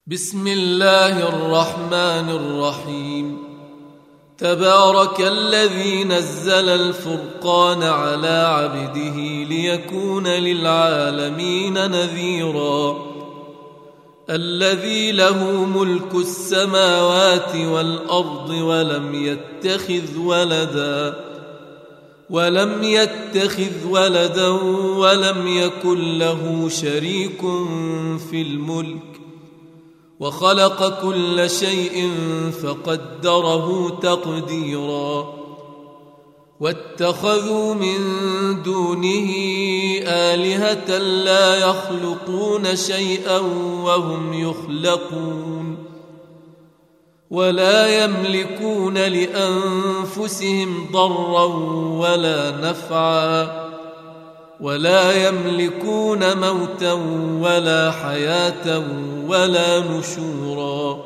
بسم الله الرحمن الرحيم. تبارك الذي نزل الفرقان على عبده ليكون للعالمين نذيرا. الذي له ملك السماوات والأرض ولم يتخذ ولدا ولم يكن له شريك في الملك وخلق كل شيء فقدره تقديرا. واتخذوا من دونه آلهة لا يخلقون شيئا وهم يخلقون ولا يملكون لأنفسهم ضرا ولا نفعا ولا يملكون موتا ولا حياة ولا نشورا.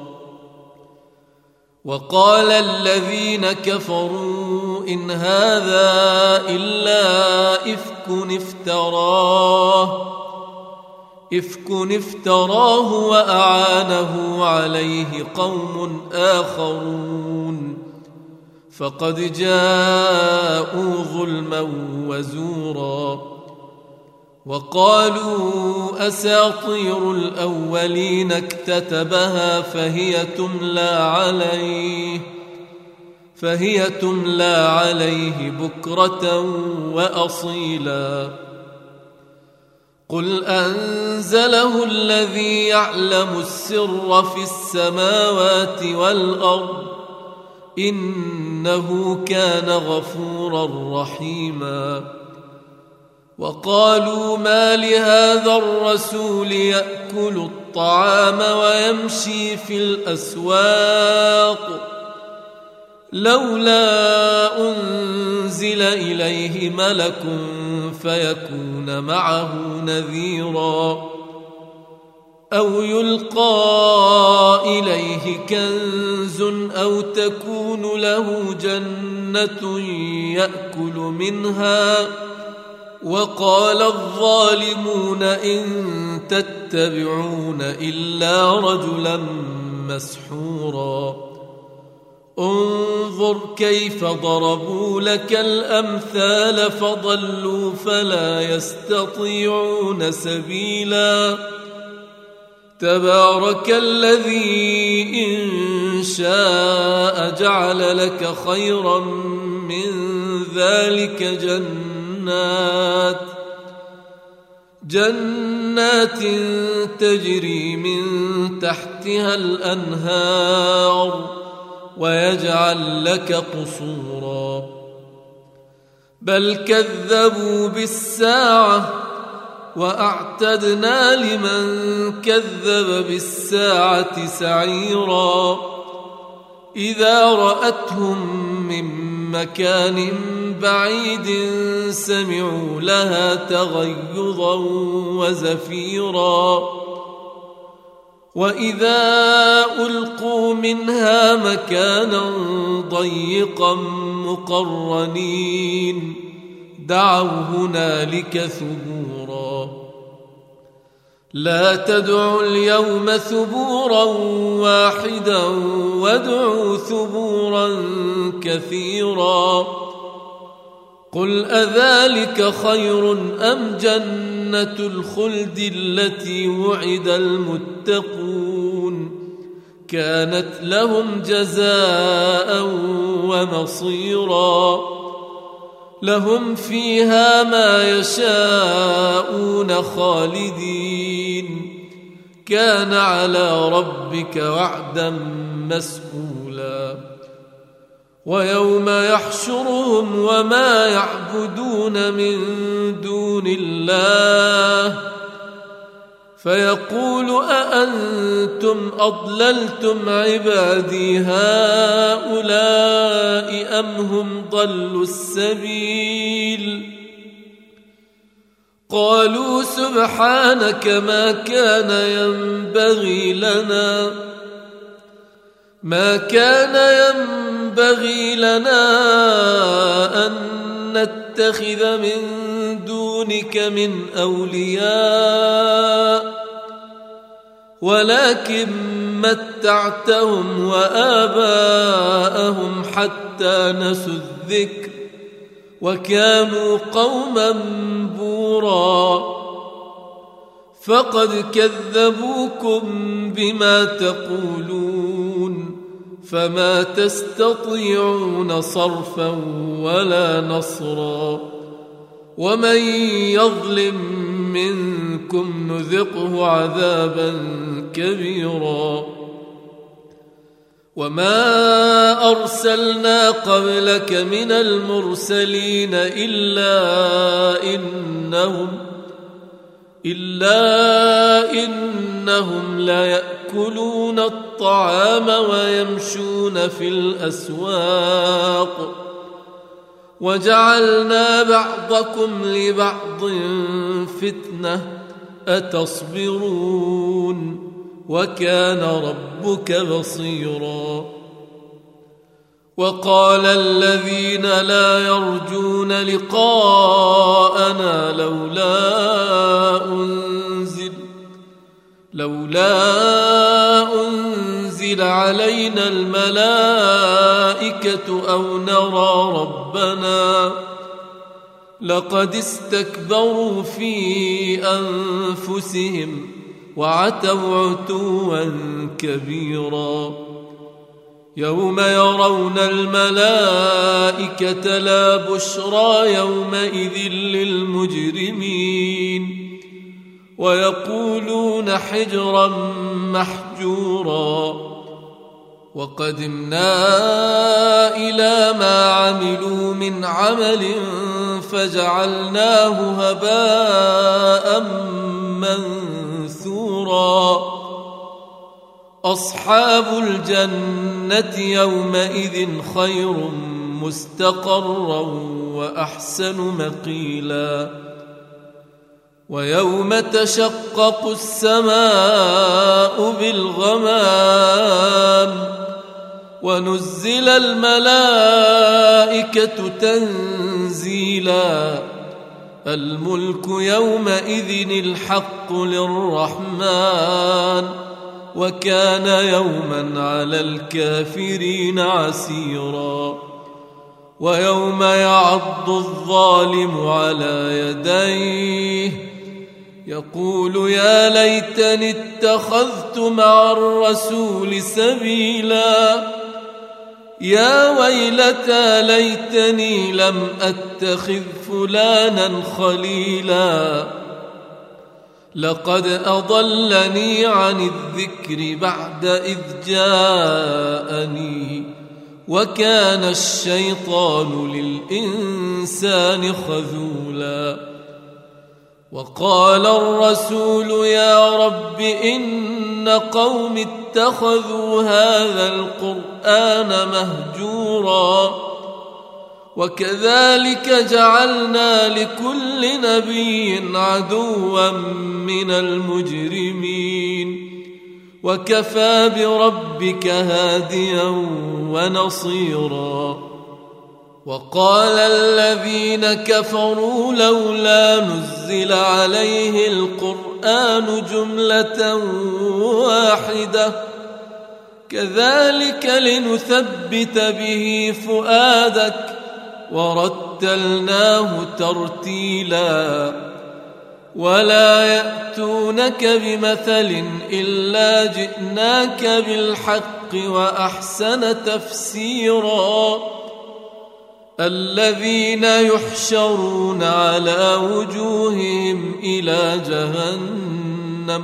وقال الذين كفروا إن هذا إلا إفك افتراه وأعانه عليه قوم آخرون فقد جاءوا ظلما وزورا. وقالوا أساطير الأولين اكتتبها فهي تملى عليه بكرة وأصيلا. قل أنزله الذي يعلم السر في السماوات والأرض إنه كان غفورا رحيما. وقالوا ما لهذا الرسول يأكل الطعام ويمشي في الأسواق لولا أنزل إليه ملك فيكون معه نذيرا أو يلقى إليه كنز أو تكون له جنة يأكل منها. وقال الظالمون إن تتبعون إلا رجلا مسحورا. انظر كيف ضربوا لك الأمثال فضلوا فلا يستطيعون سبيلا. تبارك الذي إن شاء جعل لك خيرا من ذلك جنات تجري من تحتها الأنهار ويجعل لك قصورا. بل كذبوا بالساعة وأعتدنا لمن كذب بالساعة سعيرا. إذا رأتهم من مكان بعيد سمعوا لها تغيظا وزفيرا. وإذا ألقوا منها مكانا ضيقا مقرنين دعوا هنالك ثبورا. لا تدعوا اليوم ثبورا واحدا وادعوا ثبورا كثيرا. قل أذلك خير أم جنة الخلد التي وعد المتقون كانت لهم جزاء ومصيرا. لهم فيها ما يشاءون خالدين كان على ربك وعدا مسئولا. ويوم يحشرهم وما يعبدون من دون الله فيقول أأنتم أضللتم عبادي هؤلاء أم هم ضلوا السبيل. قالوا سبحانك ما كان ينبغي لنا أن نتخذ من دونك من أولياء ولكن متعتهم وآباءهم حتى نسوا الذكر وكانوا قوما بورا فقد كذبوكم بما تقولون فما تستطيعون صرفا ولا نصرا ومن يظلم منكم نذقه عذابا كبيرا وما أرسلنا قبلك من المرسلين إلا إنهم ليأكلون الطعام ويمشون في الأسواق وجعلنا بعضكم لبعض فتنة أتصبرون وكان ربك بصيرا وقال الذين لا يرجون لقاءنا لولا أنزل علينا الملائكة أو نرى ربنا لقد استكبروا في أنفسهم وعتوا عتوا كبيرا يوم يرون الملائكة لا بشرى يومئذ للمجرمين ويقولون حجرا محجورا وقدمنا إلى ما عملوا من عمل فجعلناه هباء منثورا أصحاب الجنة يومئذ خير مستقرا وأحسن مقيلا ويوم تشقق السماء بالغمام ونزل الملائكة تنزيلا الملك يومئذ الحق للرحمن وكان يوما على الكافرين عسيرا ويوم يعض الظالم على يديه يقول يا ليتني اتخذت مع الرسول سبيلا يا ويلتى ليتني لم أتخذ فلانا خليلا لقد أضلني عن الذكر بعد إذ جاءني وكان الشيطان للإنسان خذولا وقال الرسول يا رب إن قوم اتخذوا هذا القرآن مهجورا وكذلك جعلنا لكل نبي عدوا من المجرمين وكفى بربك هاديا ونصيرا وقال الذين كفروا لولا نزل عليه القرآن جملة واحدة كذلك لنثبت به فؤادك ورتلناه ترتيلا ولا يأتونك بمثل إلا جئناك بالحق وأحسن تفسيرا الذين يحشرون على وجوههم إلى جهنم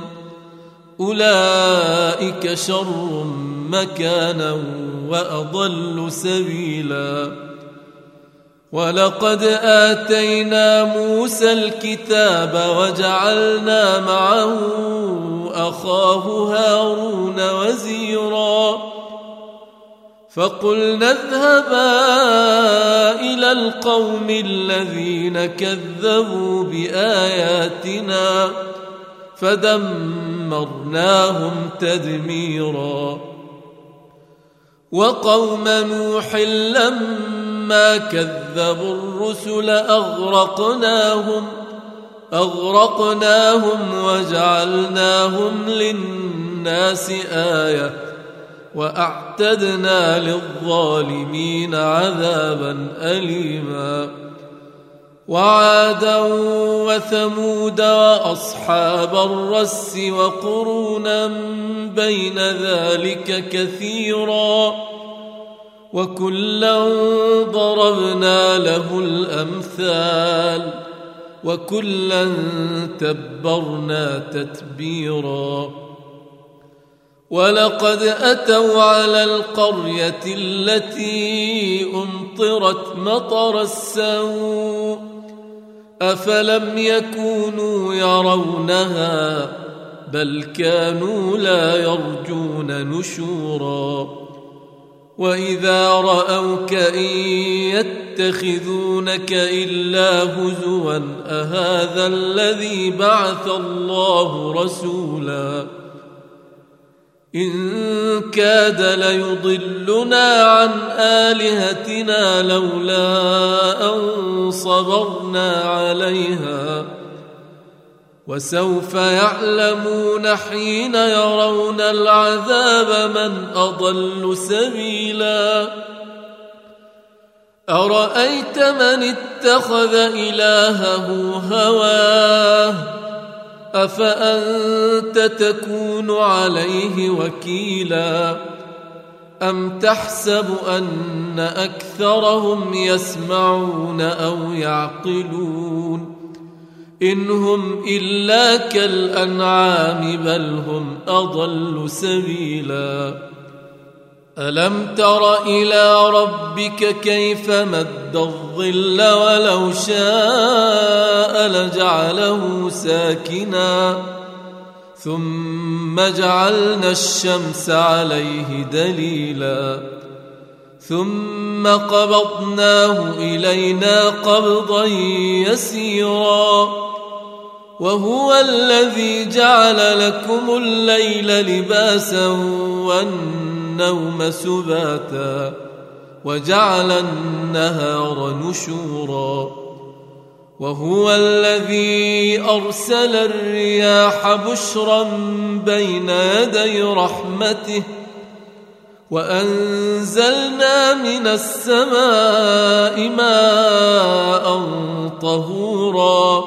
أولئك شر مكانا وأضل سبيلا ولقد آتينا موسى الكتاب وجعلنا معه أخاه هارون وزيرا فقلنا اذهبا إلى القوم الذين كذبوا بآياتنا فدمرناهم تدميرا وقوم نوح لما كذبوا الرسل أغرقناهم وجعلناهم للناس للناس آية وأعتدنا للظالمين عذابا أليما وعادا وثمود وأصحاب الرس وقرونا بين ذلك كثيرا وكلا ضربنا له الأمثال وكلا تبرنا تتبيرا ولقد أتوا على القرية التي أمطرت مطر السوء أفلم يكونوا يرونها بل كانوا لا يرجون نشورا وإذا رأوك إن يتخذونك إلا هزوا أهذا الذي بعث الله رسولا إن كاد ليضلنا عن آلهتنا لولا أن صبرنا عليها وسوف يعلمون حين يرون العذاب من أضل سبيلا أرأيت من اتخذ إلهه هواه أفأنت تكون عليه وكيلا أم تحسب أن أكثرهم يسمعون أو يعقلون إن هم إلا كالأنعام بل هم أضل سبيلا ألم تر إلى ربك كيف مد الظل ولو شاء لجعله ساكنا ثم جعلنا الشمس عليه دليلا ثم قبضناه إلينا قبضا يسيرا وهو الذي جعل لكم الليل لباسا والنوم سباتا وجعل النهار نشورا وهو الذي أرسل الرياح بشرا بين يدي رحمته وأنزلنا من السماء ماء طهورا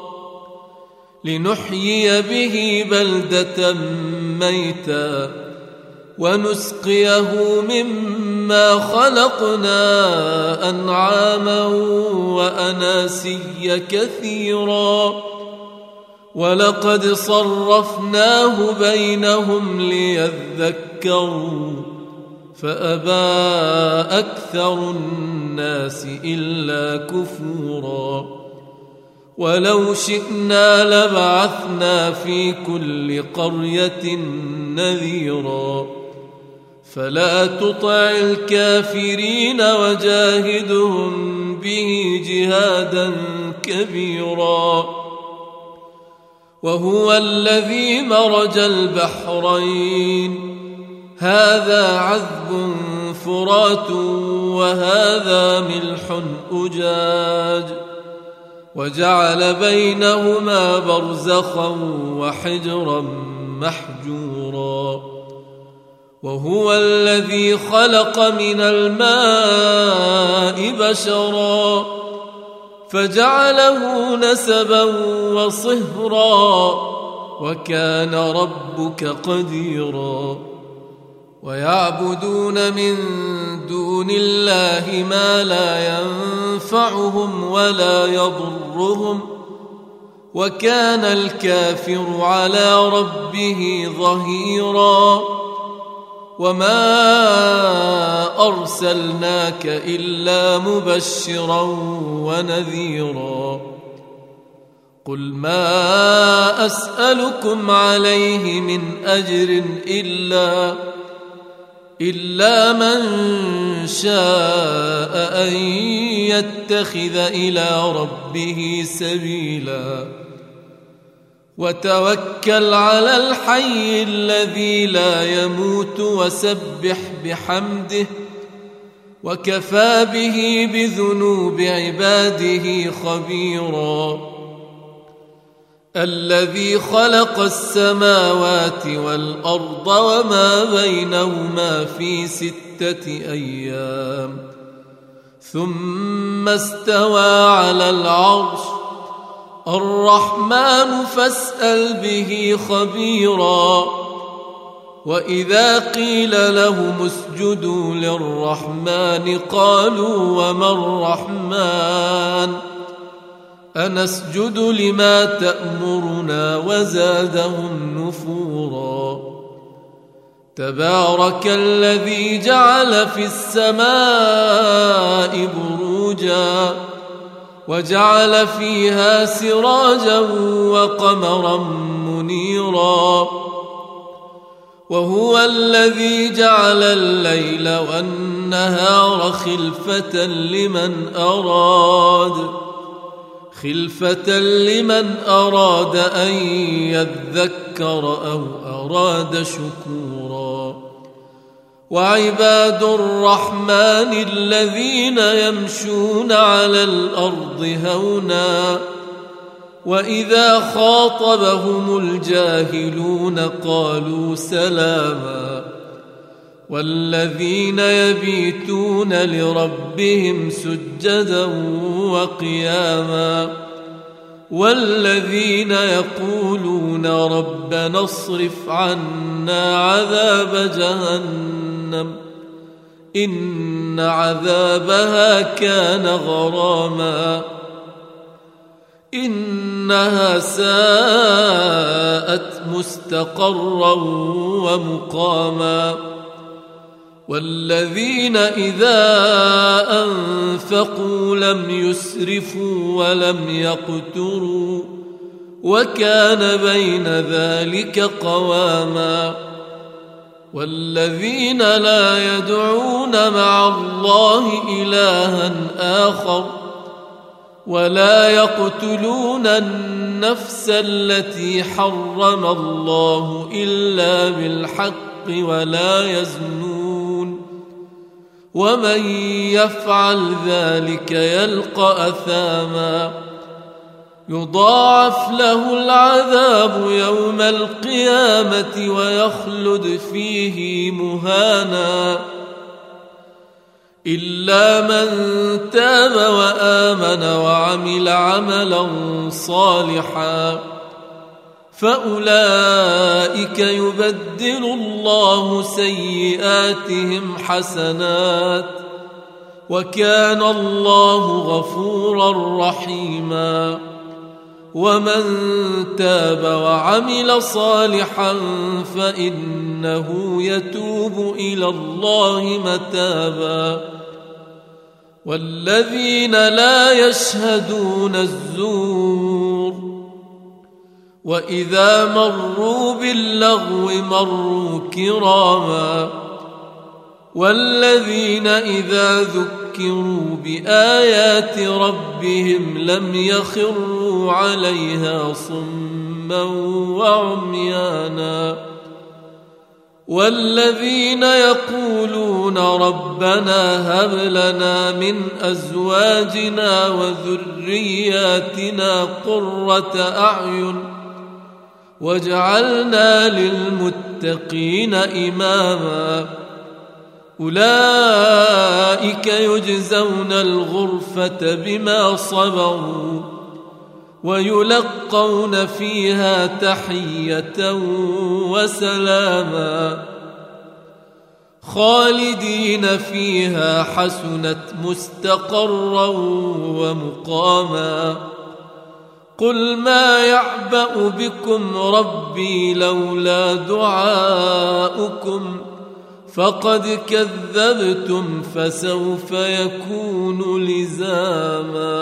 لنحيي به بلدة ميتا ونسقيه مما خلقنا أنعاما وأناسيا كثيرا ولقد صرفناه بينهم ليذكروا فأبى أكثر الناس إلا كفورا ولو شئنا لبعثنا في كل قرية نذيرا فلا تطع الكافرين وجاهدهم به جهادا كبيرا وهو الذي مرج البحرين هذا عذب فرات وهذا ملح أجاج وجعل بينهما برزخا وحجرا محجورا وهو الذي خلق من الماء بشرا فجعله نسبا وصهرا وكان ربك قديرا ويعبدون من دون الله ما لا ينفعهم ولا يضرهم وكان الكافر على ربه ظهيرا وما أرسلناك إلا مبشرا ونذيرا قل ما أسألكم عليه من أجر إلا من شاء أن يتخذ إلى ربه سبيلا وتوكل على الحي الذي لا يموت وسبح بحمده وكفى به بذنوب عباده خبيرا الذي خلق السماوات والأرض وما بينهما في 6 أيام ثم استوى على العرش الرحمن فاسأل به خبيرا. وإذا قيل لهم اسجدوا للرحمن قالوا وما الرحمن أنسجد لما تأمرنا وزادهم نفورا. تبارك الذي جعل في السماء بروجا وجعل فيها سراجا وقمرا منيرا. وهو الذي جعل الليل والنهار خلفة لمن أراد أن يذكر أو أراد شكورا. وعباد الرحمن الذين يمشون على الأرض هونا وإذا خاطبهم الجاهلون قالوا سلاما. والذين يبيتون لربهم سجدا وقياما. والذين يقولون ربنا اصرف عنا عذاب جهنم إن عذابها كان غراما إنها ساءت مستقرا ومقاما. والذين إذا أنفقوا لم يسرفوا ولم يقتروا وكان بين ذلك قواما. والذين لا يدعون مع الله إلها آخر ولا يقتلون النفس التي حرم الله إلا بالحق ولا يزنون ومن يفعل ذلك يلقى أثاما يضاعف له العذاب يوم القيامة ويخلد فيه مهانا إلا من تاب وآمن وعمل عملا صالحا فأولئك يبدل الله سيئاتهم حسنات وكان الله غفورا رحيما. ومن تاب وعمل صالحا فإنه يتوب إلى الله متابا. والذين لا يشهدون الزور وإذا مروا باللغو مروا كراما. والذين إذا ذكروا بآيات ربهم لم يخروا عليها صما وعميانا. والذين يقولون ربنا هب لنا من أزواجنا وذرياتنا قرة أعين واجعلنا للمتقين إماما. أولئك يجزون الغرفة بما صبروا ويلقون فيها تحية وسلاما خالدين فيها حسنت مستقرا ومقاما. قل ما يعبأ بكم ربي لولا دعاؤكم فقد كذبتم فسوف يكون لزاما.